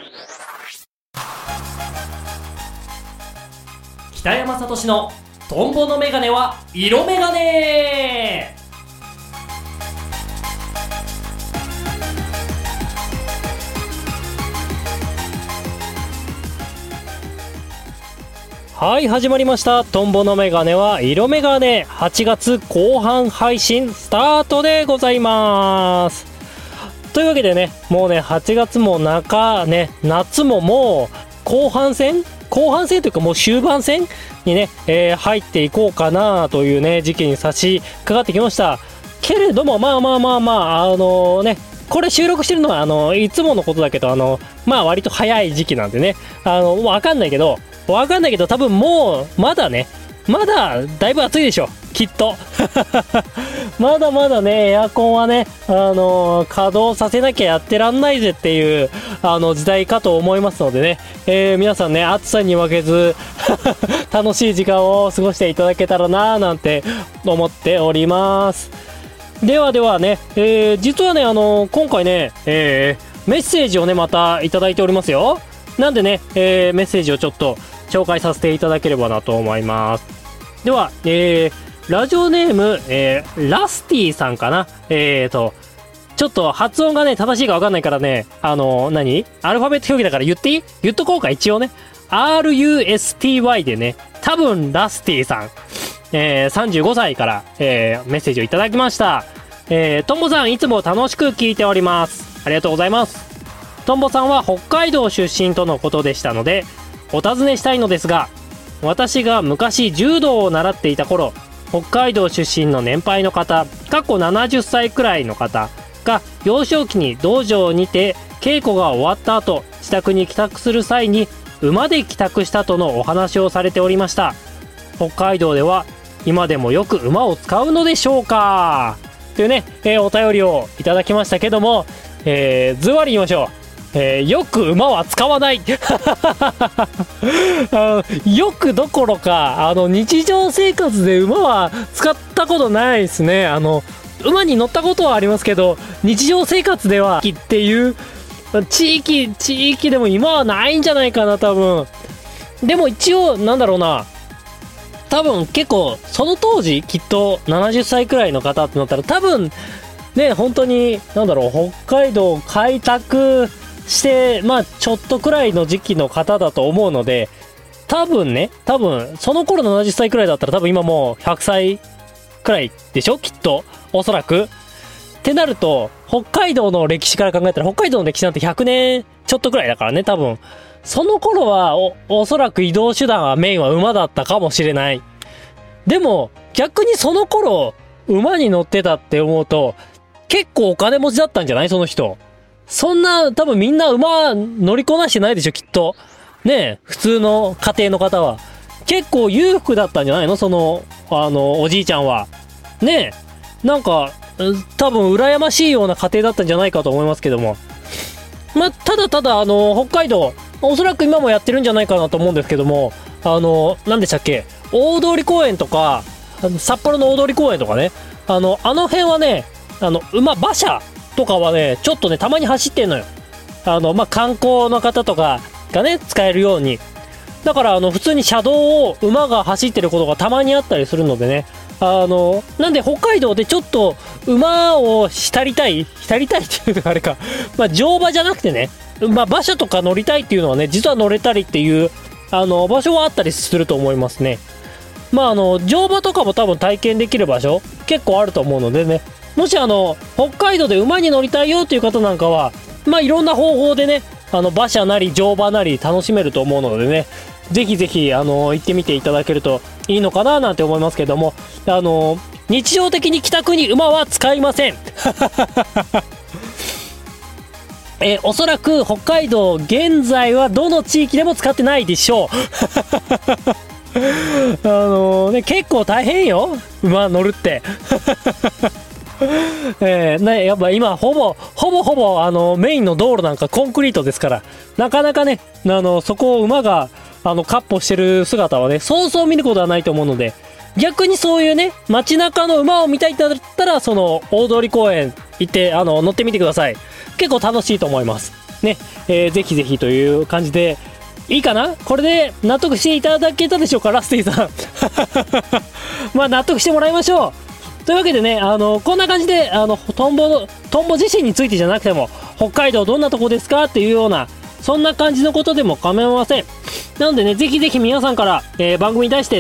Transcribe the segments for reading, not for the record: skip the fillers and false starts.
北山聡のトンボのメガネは色メガネ。 はい、始まりました。トンボのメガネは色メガネ。8月後半配信スタートでございます。というわけでね、もうね、8月も中ね、夏ももう後半戦というかもう終盤戦にね、入っていこうかなというね、時期に差し掛かってきました。けれども、まあ、ね、これ収録してるのはいつものことだけど、割と早い時期なんでね、わかんないけど、多分もう、まだだいぶ暑いでしょ、きっと。まだまだね、エアコンはね、稼働させなきゃやってらんないぜっていう、時代かと思いますのでね、皆さんね、暑さに負けず、楽しい時間を過ごしていただけたらなぁなんて思っております。ではね、実はね、今回ね、メッセージをね、またいただいておりますよ。なんでね、メッセージをちょっと紹介させていただければなと思います。では、ラジオネーム、ラスティさんかな。ちょっと発音がね、正しいかわかんないからね、アルファベット表記だから言っとこうか、一応ね。RUSTY でね、多分ラスティさん、35歳から、メッセージをいただきました。トンボさん、いつも楽しく聞いております。ありがとうございます。トンボさんは北海道出身とのことでしたので、お尋ねしたいのですが、私が昔柔道を習っていた頃、北海道出身の年配の方、70歳くらいの方が幼少期に道場にて稽古が終わった後、自宅に帰宅する際に馬で帰宅したとのお話をされておりました。北海道では今でもよく馬を使うのでしょうか、というね、お便りをいただきましたけども、ズバリ言いましょう。よく馬は使わない。よくどころか、日常生活で馬は使ったことないですね。馬に乗ったことはありますけど、日常生活ではっていう地域でも今はないんじゃないかな、多分。でも一応、多分結構、その当時、きっと70歳くらいの方ってなったら、多分、ね、本当に、北海道開拓して、ちょっとくらいの時期の方だと思うので、多分、その頃70歳くらいだったら多分今もう100歳くらいでしょきっと。おそらく。ってなると、北海道の歴史から考えたら、北海道の歴史なんて100年ちょっとくらいだからね、多分。その頃はおそらく移動手段はメインは馬だったかもしれない。でも、逆にその頃、馬に乗ってたって思うと、結構お金持ちだったんじゃないその人。そんな、多分みんな馬乗りこなしてないでしょ、きっと。ねえ、普通の家庭の方は。結構裕福だったんじゃないのおじいちゃんは。ねえ、多分羨ましいような家庭だったんじゃないかと思いますけども。ただ、北海道、おそらく今もやってるんじゃないかなと思うんですけども、何でしたっけ、大通公園とか、札幌の大通公園とかね、あの辺はね、馬車とかはね、ちょっとね、たまに走ってんのよ。観光の方とかがね、使えるように。だから、普通に車道を馬が走ってることがたまにあったりするのでね。なんで北海道でちょっと馬を浸りたいっていうのがあれか。乗馬じゃなくてね、馬車とか乗りたいっていうのはね、実は乗れたりっていう、場所はあったりすると思いますね。乗馬とかも多分体験できる場所、結構あると思うのでね。もし北海道で馬に乗りたいよっていう方なんかは、いろんな方法でね、馬車なり乗馬なり楽しめると思うのでね、ぜひぜひ、行ってみていただけるといいのかななんて思いますけども、日常的に帰宅に馬は使いません。おそらく北海道現在はどの地域でも使ってないでしょう。結構大変よ、馬乗るって。やっぱ今ほぼメインの道路なんかコンクリートですから、なかなかね、そこを馬が闊歩してる姿はね、そうそう見ることはないと思うので、逆にそういうね、街中の馬を見たいってなったら、その大通公園行って乗ってみてください。結構楽しいと思います。 ね、ぜひぜひという感じでいいかな。これで納得していただけたでしょうか、ラスティさんまあ納得してもらいましょうというわけでね、こんな感じでトンボ自身についてじゃなくても、北海道どんなとこですかっていうようなそんな感じのことでも構いません。なのでね、ぜひぜひ皆さんから、番組に対して、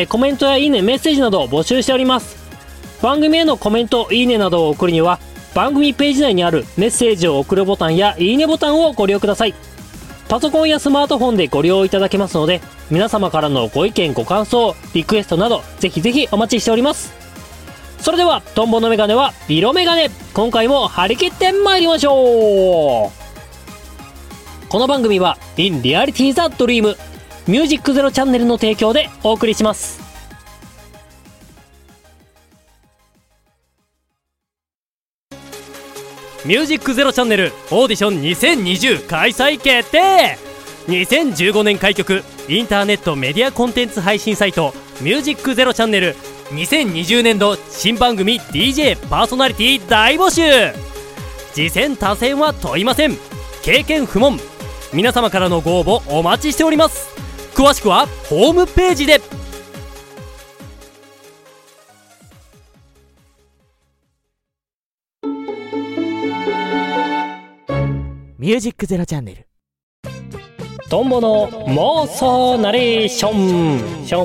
コメントやいいね、メッセージなどを募集しております。番組へのコメント、いいねなどを送るには、番組ページ内にあるメッセージを送るボタンやいいねボタンをご利用ください。パソコンやスマートフォンでご利用いただけますので、皆様からのご意見ご感想リクエストなどぜひぜひお待ちしております。それではトンボのメガネは色メガネ、今回も張り切って参りましょう。この番組は In Reality the Dream ミュージックゼロチャンネルの提供でお送りします。 ミュージックゼロチャンネルオーディション2020開催決定。2015年開局インターネットメディアコンテンツ配信サイトミュージックゼロチャンネル、2020年度新番組 DJ パーソナリティ大募集。次戦他戦は問いません。経験不問。皆様からのご応募お待ちしております。詳しくはホームページで。 ミュージックゼロチャンネル、 トンボの妄想ナレーション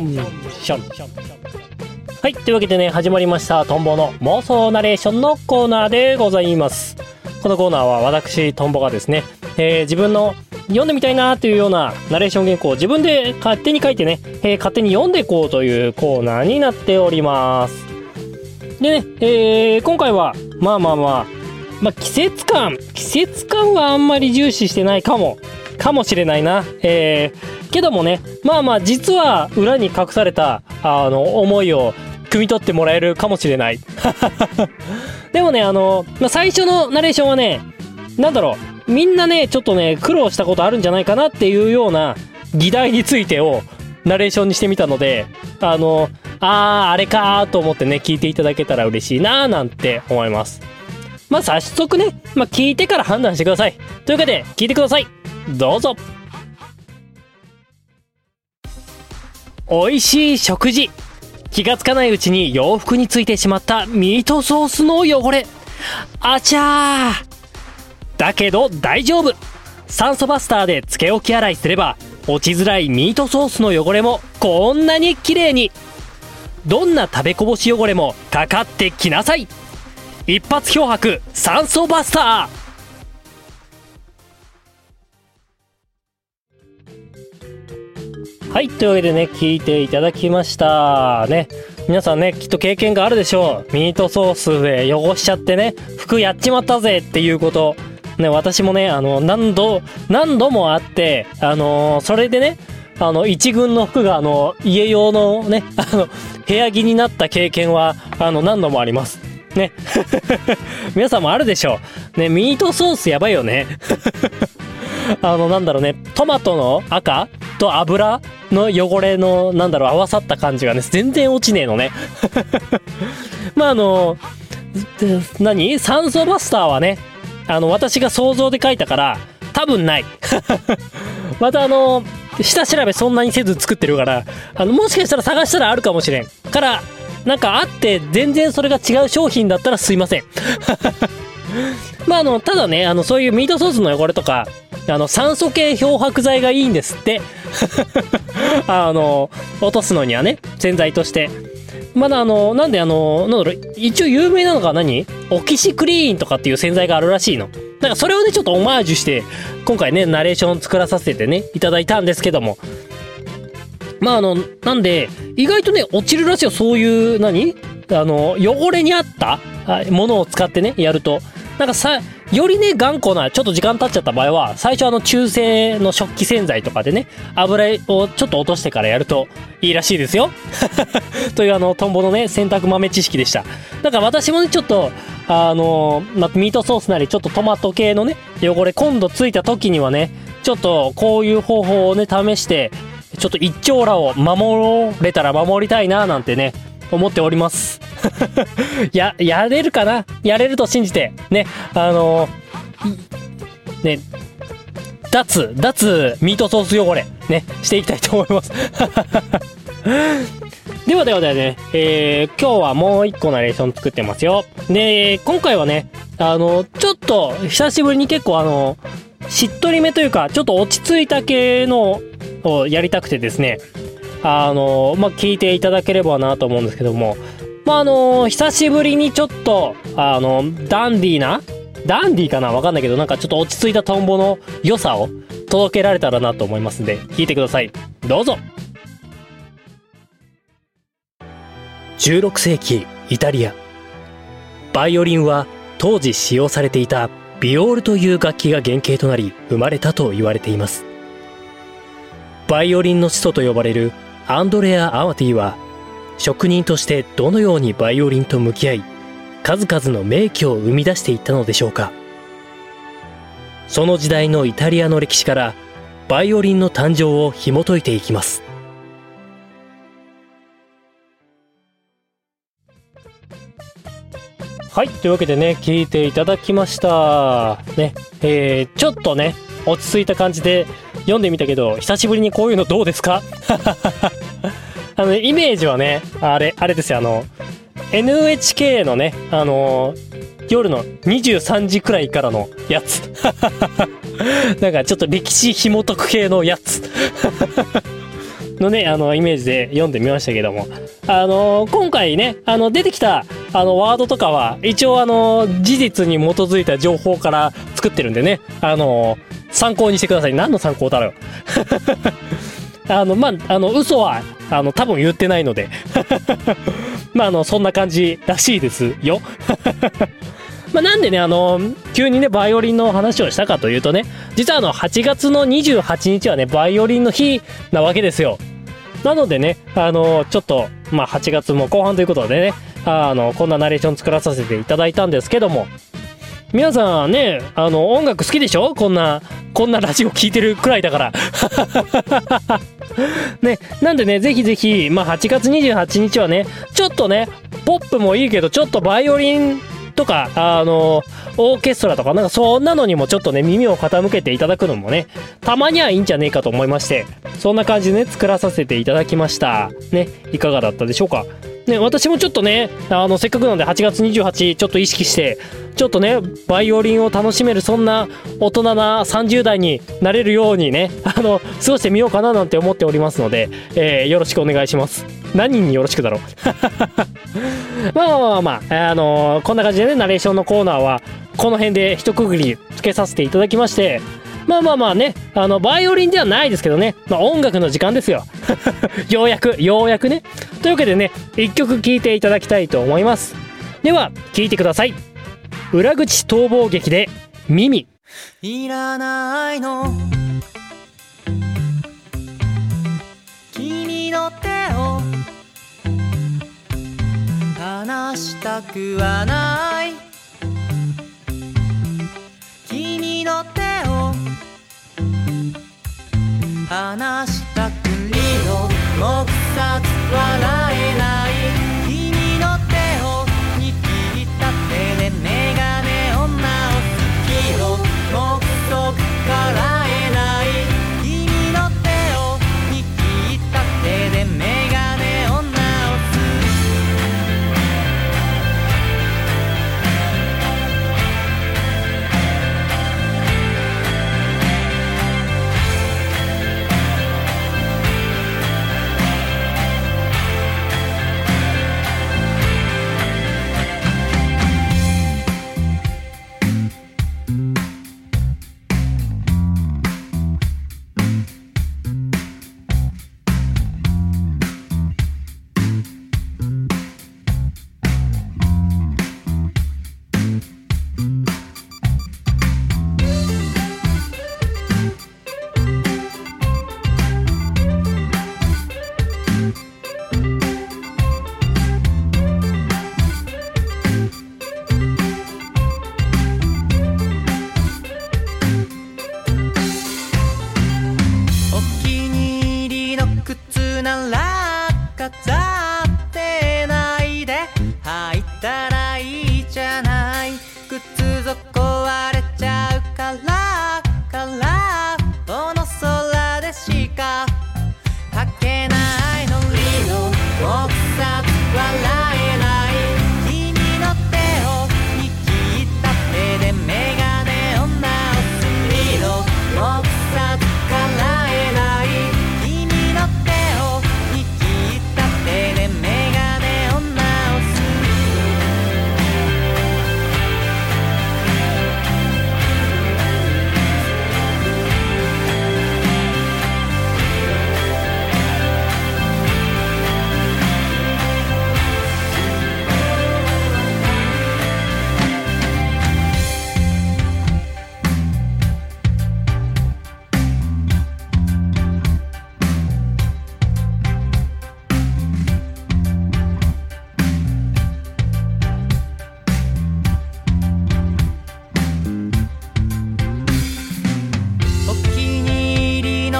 はい、というわけでね、始まりましたトンボの妄想ナレーションのコーナーでございます。このコーナーは私トンボがですね、自分の読んでみたいなというようなナレーション原稿を自分で勝手に書いてね、勝手に読んでいこうというコーナーになっております。でね、今回はまあ季節感はあんまり重視してないかもしれないな。けどもね、実は裏に隠された思いを汲み取ってもらえるかもしれないでもね、最初のナレーションはね、みんなねちょっとね苦労したことあるんじゃないかなっていうような議題についてをナレーションにしてみたので、あれかーと思ってね聞いていただけたら嬉しいなーなんて思います。早速ね、聞いてから判断してください。というわけで聞いてください、どうぞ。美味しい食事、気がつかないうちに洋服についてしまったミートソースの汚れ、あちゃー。だけど大丈夫、酸素バスターでつけ置き洗いすれば落ちづらいミートソースの汚れもこんなに綺麗に。どんな食べこぼし汚れもかかってきなさい、一発漂白酸素バスター。はい、というわけでね聞いていただきましたね。皆さんねきっと経験があるでしょう。ミートソースで汚しちゃってね服やっちまったぜっていうことね、私もね何度もあって、それでね一軍の服が家用のね部屋着になった経験は何度もありますね皆さんもあるでしょうね。ミートソースやばいよねトマトの赤と油の汚れの合わさった感じがね全然落ちねえのね酸素バスターはね私が想像で書いたから多分ないまた下調べそんなにせず作ってるからもしかしたら探したらあるかもしれんからあって全然それが違う商品だったらすいませんただねそういうミートソースの汚れとか酸素系漂白剤がいいんですって落とすのにはね洗剤として一応有名なのがオキシクリーンとかっていう洗剤があるらしいの。それをねちょっとオマージュして今回ねナレーション作らさせてねいただいたんですけども、なんで意外とね落ちるらしいよ。そういう汚れにあったものを使ってねやるとよりね頑固なちょっと時間経っちゃった場合は最初中性の食器洗剤とかでね油をちょっと落としてからやるといいらしいですよというトンボのね洗濯豆知識でした。私もねちょっとミートソースなりちょっとトマト系のね汚れ今度ついた時にはねちょっとこういう方法をね試してちょっと一長羅を守れたら守りたいななんてね思っておりますやれるかな。やれると信じてね脱ミートソース汚れねしていきたいと思いますではね、今日はもう一個ナレーション作ってますよ。で今回はねちょっと久しぶりに結構しっとりめというかちょっと落ち着いた系のをやりたくてですね聞いていただければなと思うんですけども、久しぶりにちょっとダンディーかなわかんないけど、なんかちょっと落ち着いたトンボの良さを届けられたらなと思いますんで聞いてください。どうぞ。16世紀イタリア、バイオリンは当時使用されていたビオールという楽器が原型となり生まれたと言われています。バイオリンの始祖と呼ばれるアンドレア・アマティは職人としてどのようにバイオリンと向き合い数々の名曲を生み出していったのでしょうか。その時代のイタリアの歴史からバイオリンの誕生を紐解いていきます。はい、というわけでね聞いていただきましたね。ちょっとね落ち着いた感じで読んでみたけど、久しぶりにこういうのどうですかイメージはねあれですよ、NHK のね夜の23時くらいからのやつなんかちょっと歴史紐解く系のやつのねイメージで読んでみましたけども、今回ね出てきたワードとかは一応事実に基づいた情報から作ってるんでね参考にしてください。何の参考だろう嘘は多分言ってないのでそんな感じらしいですよなんでね急にねバイオリンの話をしたかというとね、実は8月の28日はねバイオリンの日なわけですよ。なのでねちょっと8月も後半ということでねこんなナレーション作らさせていただいたんですけども、皆さんね音楽好きでしょ。こんなラジオ聞いてるくらいだからね、なんでねぜひ8月28日はねちょっとねポップもいいけどちょっとバイオリンとかオーケストラとかなんかそんなのにもちょっとね耳を傾けていただくのもねたまにはいいんじゃねえかと思いまして、そんな感じでね作らさせていただきましたね。いかがだったでしょうかね。私もちょっとねせっかくなので8月28ちょっと意識してちょっとねバイオリンを楽しめるそんな大人な30代になれるようにね過ごしてみようかななんて思っておりますので、よろしくお願いします。何人によろしくだろうこんな感じでねナレーションのコーナーはこの辺で一区切りつけさせていただきまして、ねバイオリンではないですけどね、音楽の時間ですよようやくね。というわけでね一曲聴いていただきたいと思います。では聴いてください。裏口逃亡劇でミミ。 いらないの君の手を離したくはない、君の手を離したくりの黙殺笑えない、君の手を握った手でメガネ女を好きの目測からえない、君の手を握った手でメガネ女を好き。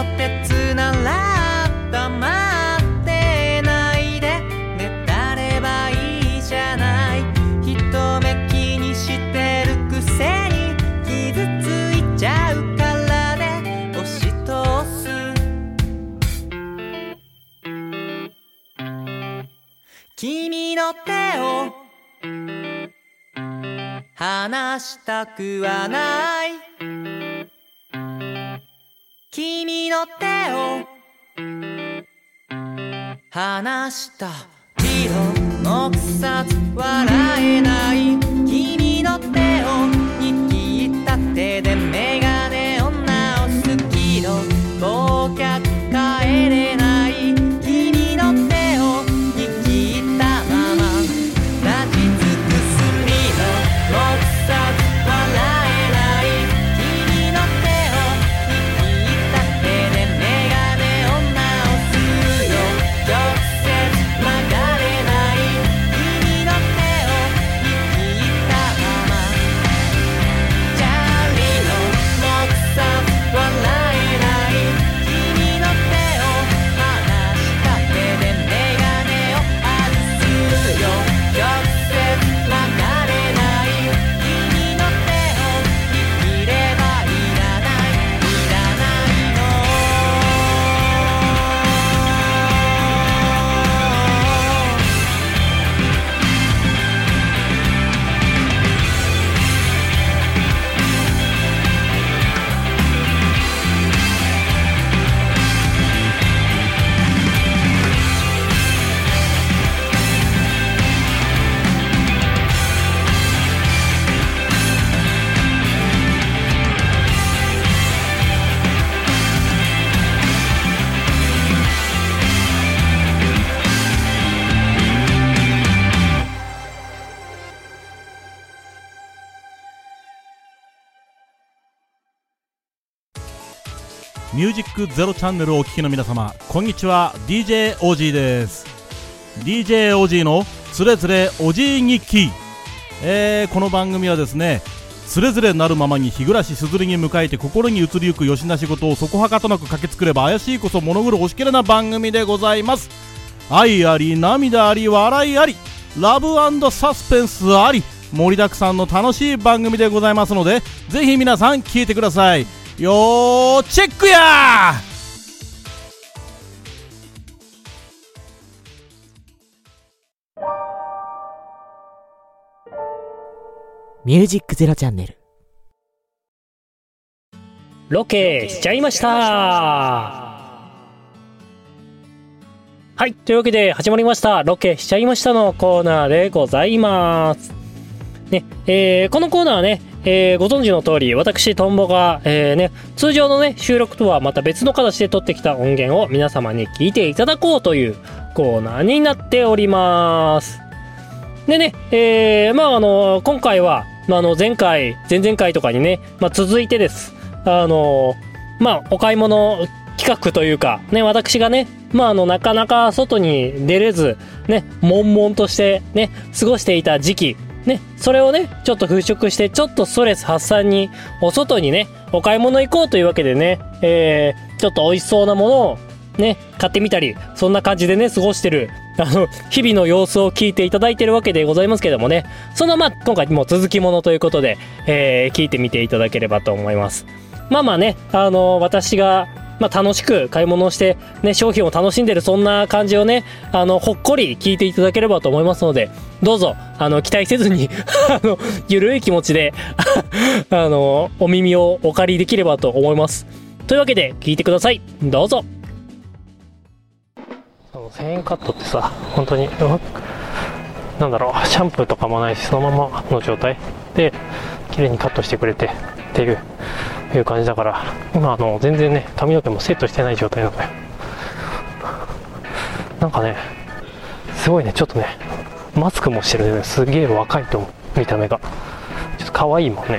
鉄なら黙ってないでねたればいいじゃない人目気にしてるくせに傷ついちゃうからね押し通す君の手を離したくはない君の手を離した色の草津笑えない君の手を握った手でメガネを直すけど忘却帰れない君の手を握ったまま立ち尽くす色の草津笑えない君の手を握った手でメガネを直すよ直接曲がれない君の手を握ったままチャーリーの木さ笑えない君の手を離した手でメガネを外すよ直接曲がれない君の手を握ればいらないいらないのミュージックゼロチャンネルをお聴きの皆様、こんにちは。 DJ オジーです。 DJ オジーのつれづれおじー日記。この番組はですね、つれづれなるままに日暮らしすずりに迎えて心に移りゆくよしな仕事をそこはかとなく駆け作れば怪しいこそ物狂おしきれな番組でございます。愛あり涙あり笑いありラブ&サスペンスあり盛りだくさんの楽しい番組でございますので、ぜひ皆さん聞いてください。よーチェックやー。 ミュージックゼロチャンネル。 ロケしちゃいました。はい、というわけで始まりましたロケしちゃいましたのコーナーでございますね。このコーナーはね、ご存知の通り私トンボが、通常のね収録とはまた別の形で撮ってきた音源を皆様に聞いていただこうというコーナーになっております。でね、今回は、前回前々回とかにね、続いてですお買い物企画というかね、私がねなかなか外に出れずね悶々としてね過ごしていた時期ね、それをねちょっと払拭してちょっとストレス発散にお外にねお買い物行こうというわけでね、ちょっと美味しそうなものをね買ってみたり、そんな感じでね過ごしてる日々の様子を聞いていただいてるわけでございますけどもね、その今回も続きものということで、聞いてみていただければと思います。私が楽しく買い物をしてね商品を楽しんでるそんな感じをねほっこり聞いていただければと思いますので、どうぞ期待せずにゆるい気持ちでお耳をお借りできればと思います。というわけで聞いてください。どうぞ。1000円カットってさ、本当になんだろう、シャンプーとかもないしそのままの状態で綺麗にカットしてくれてっていう感じだから、今全然ね髪の毛もセットしてない状態なのよ。なんかねすごいね、ちょっとねマスクもしてるね、すげえ若いと思う、見た目がちょっと可愛いもんね。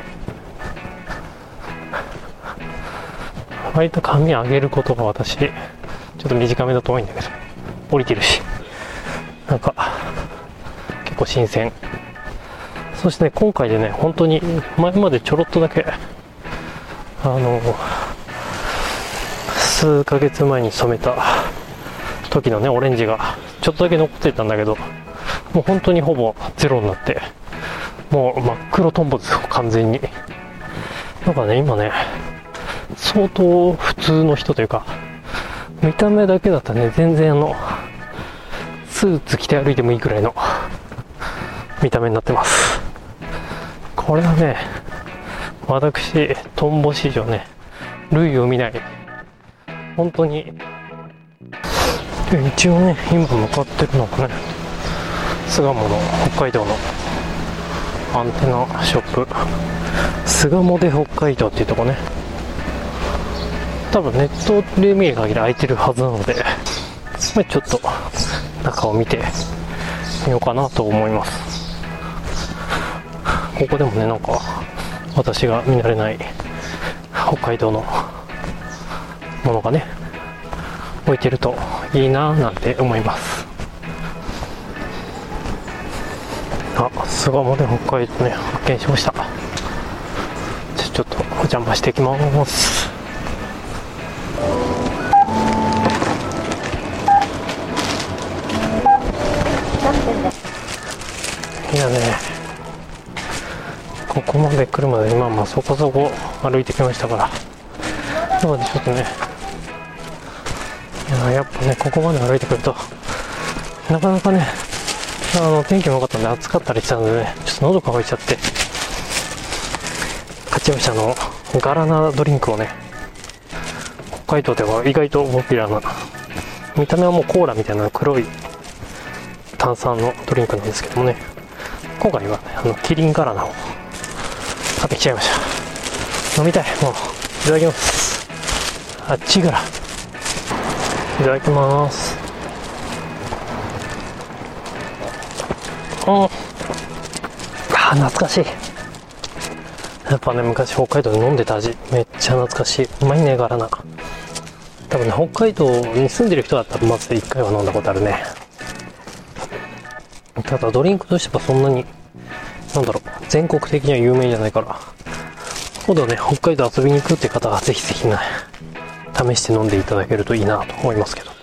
割と髪上げることが私ちょっと短めだと多いんだけど、降りてるしなんか結構新鮮。そしてね今回でね本当に数ヶ月前に染めた時のねオレンジがちょっとだけ残ってたんだけど、もう本当にほぼゼロになって、もう真っ黒トンボですよ、完全に。なんかね、今ね相当普通の人というか、見た目だけだったらね全然スーツ着て歩いてもいいくらいの見た目になってます。これはね、私トンボ史上ね類を見ない、本当に。一応ね今向かってるのがね巣鴨の北海道のアンテナショップ、巣鴨で北海道っていうとこね、多分ネットで見る限り空いてるはずなので、ちょっと中を見てみようかなと思います。ここでもね、なんか私が見慣れない北海道のものがね置いてるといいなぁなんて思います。巣鴨で北海道ね発見しました。ちょっとお邪魔してきます。いやね、ここまで来るまで今そこそこ歩いてきましたから、なのでちょっとね、やっぱねここまで歩いてくるとなかなかね、天気も良かったんで暑かったりしたのでね、ちょっと喉乾いちゃって、買っちゃいました。ガラナドリンクをね、北海道では意外とポピュラーな、見た目はもうコーラみたいな黒い炭酸のドリンクなんですけどもね、今回はねキリンガラナを買ってきちゃいました。飲みたい。もういただきます。あっちからいただきます。懐かしい。やっぱね昔北海道で飲んでた味、めっちゃ懐かしい。うまいね、ガラナ。多分ね北海道に住んでる人だったらまず1回は飲んだことあるね。ただドリンクとしてはそんなに全国的には有名じゃないから、今度ね北海道遊びに行くって方はぜひぜひね試して飲んでいただけるといいなと思いますけど。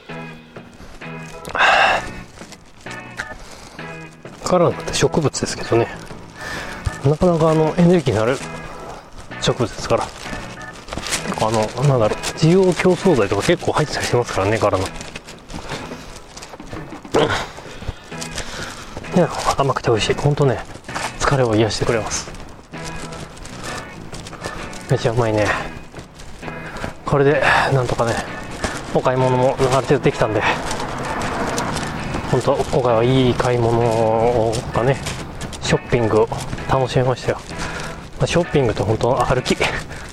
ガラナって植物ですけどね、なかなかエネルギーのある植物ですから、結構需要競争剤とか結構入ってたりしますからね、ガラナ。いや、甘くて美味しい。ほんとね、疲れを癒してくれます。めっちゃうまいね。これでなんとかねお買い物もある程度できたんで、本当今回はいい買い物がね、ショッピングを楽しめましたよ。ショッピングと本当歩き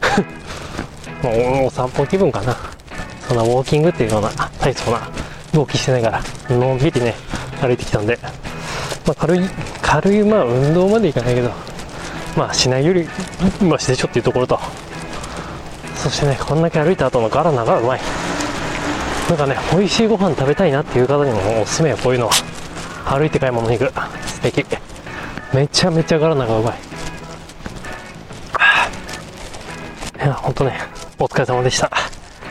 もうお散歩気分かな。そんなウォーキングっていうような大層な動きしてないから、のんびりね歩いてきたんで、軽い運動までいかないけど、しないよりマシでしょっていうところと、そしてねこんだけ歩いた後のガラナがうまい。なんかね美味しいご飯食べたいなっていう方にもおすすめよ、こういうのは。歩いて買い物に行く、素敵。めちゃめちゃガラナがうまい。いやほんとねお疲れ様でした。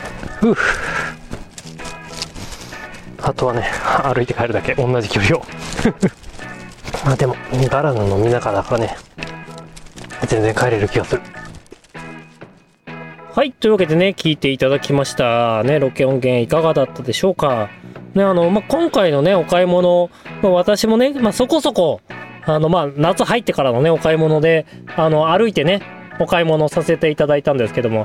あとはね歩いて帰るだけ、同じ距離をでもガラナの見ながらだからね全然帰れる気がする。 はい、というわけでね聞いていただきましたね。ロケ音源いかがだったでしょうかね。今回のねお買い物、私もね、そこそこ夏入ってからのねお買い物で歩いてねお買い物させていただいたんですけども、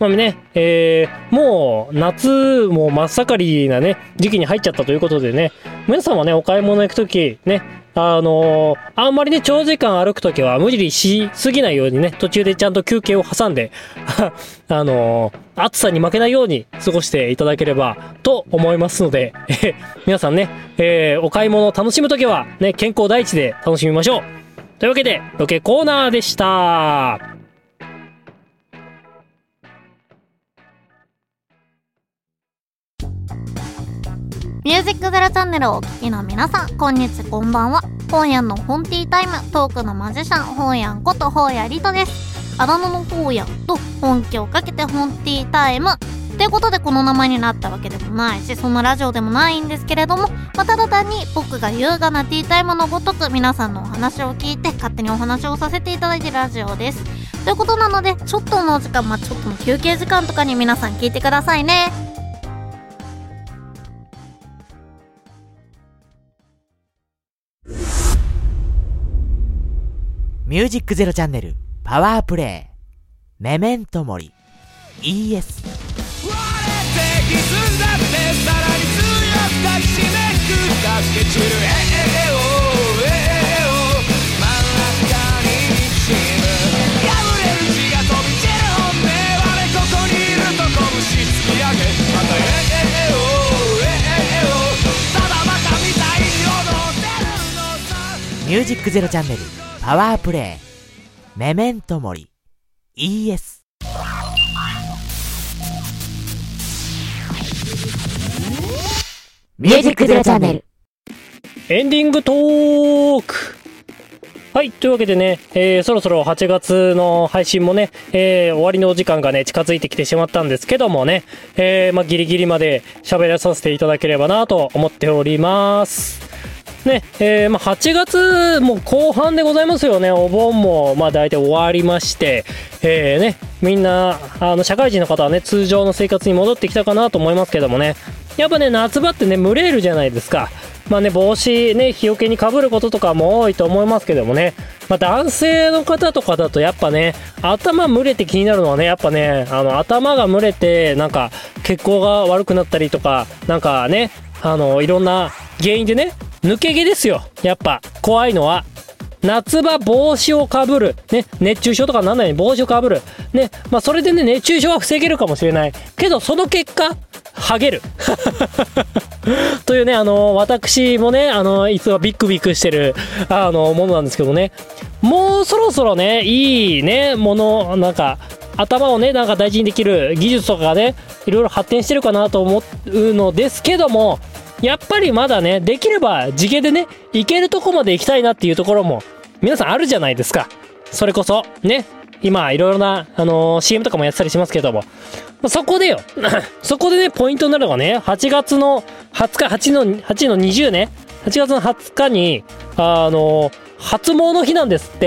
もう夏も真っ盛りなね時期に入っちゃったということでね、皆さんはねお買い物行くときね、あんまりね長時間歩くときは無理しすぎないようにね、途中でちゃんと休憩を挟んで暑さに負けないように過ごしていただければと思いますので、皆さんね、お買い物を楽しむときはね健康第一で楽しみましょう。というわけでロケコーナーでした。 ミュージックゼロチャンネルをお聞きの皆さん、こんにちこんばんは。本屋の本ティータイム、トークのマジシャン、本屋こと本屋リトです。あだ名の本屋と本気をかけて本ティータイム。 ということでこの名前になったわけでもないし、そんなラジオでもないんですけれども、ただ単に僕が優雅なティータイムのごとく皆さんのお話を聞いて勝手にお話をさせていただいているラジオです。ということなので、ちょっとのお時間、ちょっとの休憩時間とかに皆さん聞いてくださいね。 ミュージックゼロチャンネルパワープレイメメントモリ ES。 割れて歪んだってさらに強く抱きしめく駆け散る真ん中に滲む破れる血が飛び散る本音我ここにいると拳突き上げまたただバカみたいに踊ってるのさ。 ミュージックゼロチャンネルパワープレイメメントモリ ES。 ミュージックゼロチャンネルエンディングトーク。はい、というわけでね、そろそろ8月の配信もね、終わりのお時間がね近づいてきてしまったんですけどもね、ギリギリまで喋らさせていただければなと思っておりますね。8月も後半でございますよね。お盆も大体終わりまして、みんな社会人の方はね通常の生活に戻ってきたかなと思いますけどもね、やっぱね夏場ってね蒸れるじゃないですか。帽子ね日よけにかぶることとかも多いと思いますけどもね、男性の方とかだとやっぱね頭蒸れて気になるのはね、やっぱね頭が蒸れてなんか血行が悪くなったりとかなんかねいろんな原因でね、抜け毛ですよ。やっぱ怖いのは夏場帽子をかぶるね、熱中症とかなんないように帽子をかぶるね、それでね熱中症は防げるかもしれないけど、その結果ハゲるというね、私もねいつはビックビックしてるものなんですけどね、もうそろそろねいいねものなんか頭をねなんか大事にできる技術とかがねいろいろ発展してるかなと思うのですけども、やっぱりまだねできれば地毛でね行けるとこまで行きたいなっていうところも皆さんあるじゃないですか。それこそね今いろいろなCM とかもやってたりしますけども、そこでよそこでねポイントになるのがね、8月の20日8の20ね、8月の20日に初詣の日なんですって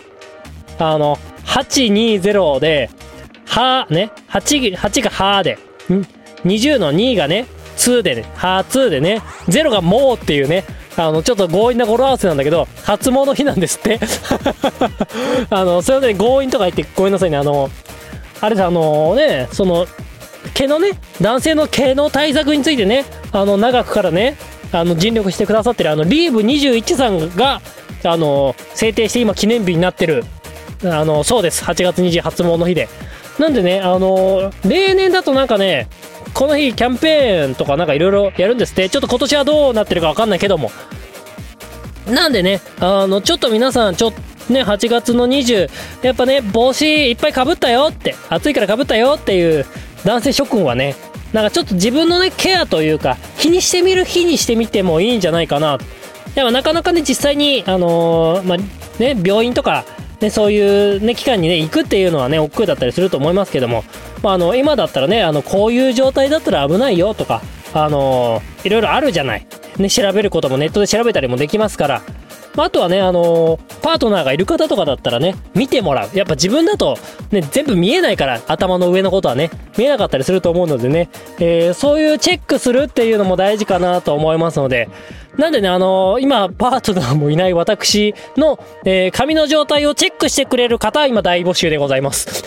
。820ではね、8がはで20の2がね2でね、は2でね、0がもうっていうね、ちょっと強引な語呂合わせなんだけど、初詣の日なんですってそれで強引とか言ってごめんなさいね。あれさね、その毛のね男性の毛の対策についてね長くからね尽力してくださってるリーブ21さんが制定して今記念日になってるそうです。8月20初詣の日でなんでね例年だとなんかねこの日キャンペーンとかなんかいろいろやるんですって。ちょっと今年はどうなってるかわかんないけども、なんでねちょっと皆さんね8月の20やっぱね帽子いっぱいかぶったよって、暑いからかぶったよっていう男性諸君はねなんかちょっと自分のねケアというか気にしてみる日にしてみてもいいんじゃないかな。やっぱなかなかね実際にね病院とかね、そういうね期間にね行くっていうのはね億劫だったりすると思いますけども、今だったらねこういう状態だったら危ないよとかいろいろあるじゃないね、調べることもネットで調べたりもできますから、あとはねパートナーがいる方とかだったらね見てもらう。やっぱ自分だとね全部見えないから、頭の上のことはね見えなかったりすると思うのでね、そういうチェックするっていうのも大事かなと思いますので、なんでね今パートナーもいない私の、髪の状態をチェックしてくれる方今大募集でございます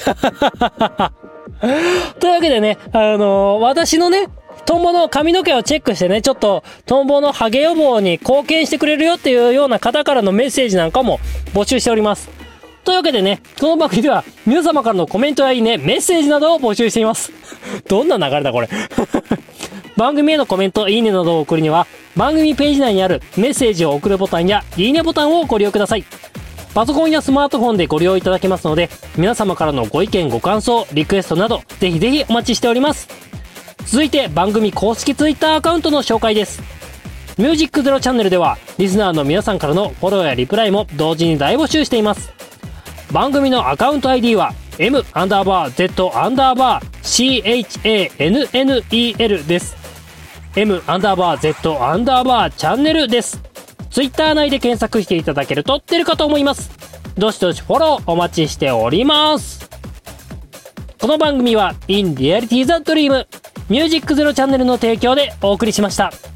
というわけでね私のねトンボの髪の毛をチェックしてね、ちょっとトンボのハゲ予防に貢献してくれるよっていうような方からのメッセージなんかも募集しております。というわけでね、この番組では皆様からのコメントやいいね、メッセージなどを募集していますどんな流れだこれ番組へのコメント、いいねなどを送るには番組ページ内にあるメッセージを送るボタンやいいねボタンをご利用ください。パソコンやスマートフォンでご利用いただけますので、皆様からのご意見ご感想リクエストなどぜひぜひお待ちしております。続いて番組公式ツイッターアカウントの紹介です。ミュージックゼロチャンネルではリスナーの皆さんからのフォローやリプライも同時に大募集しています。番組のアカウント ID は M_Z_CHANNEL CHANNEL です。M_Z_ チャンネルです。ツイッター内で検索していただけると出るかと思います。どしどしフォローお待ちしております。この番組は In Reality the Dream ミュージックゼロチャンネルの提供でお送りしました。